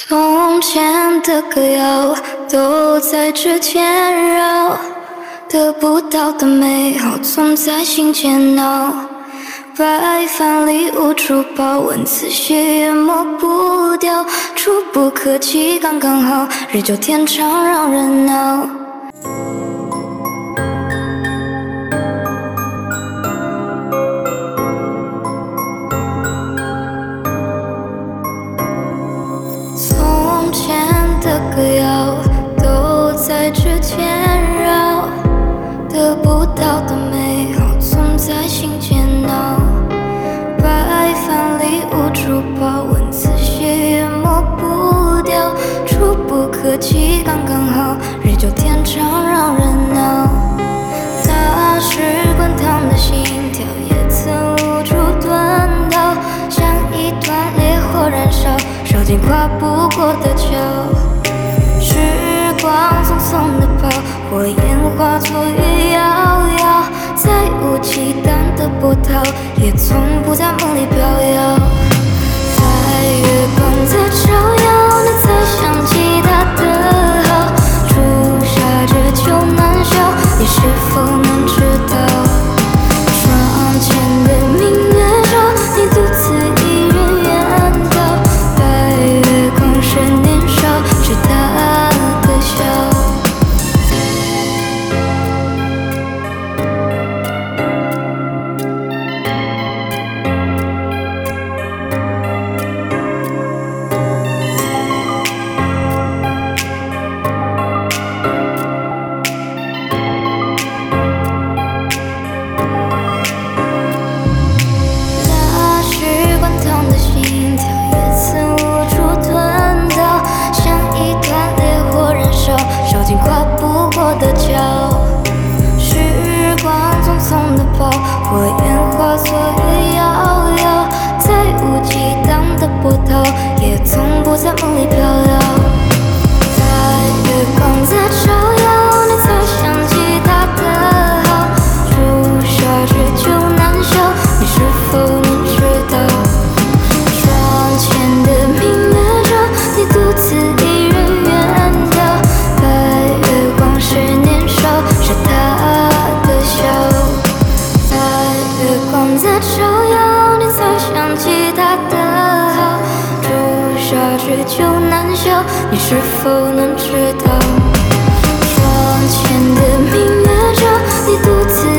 从前的歌谣都在指尖绕，得不到的美好总在心间闹。白饭里无处报，文字写也抹不掉，触不可及刚刚好，日久天长让人恼。从前的歌谣都在指尖绕，得不到的美好总在心间闹。白饭里无处报，文字写也抹不掉，触不可及刚刚好，日久天长让人恼。那时滚烫的心跳也曾无处遁逃，像一团烈火燃烧，烧进跨不过的桥。时光匆匆地跑，火焰化作雨遥遥，再无忌惮的波涛，也从不在梦里飘摇。在月光在照耀，你才想起他的好，初夏这秋难消，你是否能知道？窗前的明月照，你独自一人远逃，白月光是年少，是他的笑。那时滚烫的心跳也曾无处遁逃，像一团烈火燃烧，烧进跨不过的桥。时光匆匆地跑，火焰化作雨遥遥，再无忌惮的波涛，也从不在梦里飘摇。在月光在照耀，你才想起他的好，初夏这秋难消，你是否能知道？窗前的明月照，你独自一人远逃，白月光是年少，是他的笑。在月光在照耀，你才想起他的好，初夏这秋难消，你是否能知道？窗前的明月照，你独自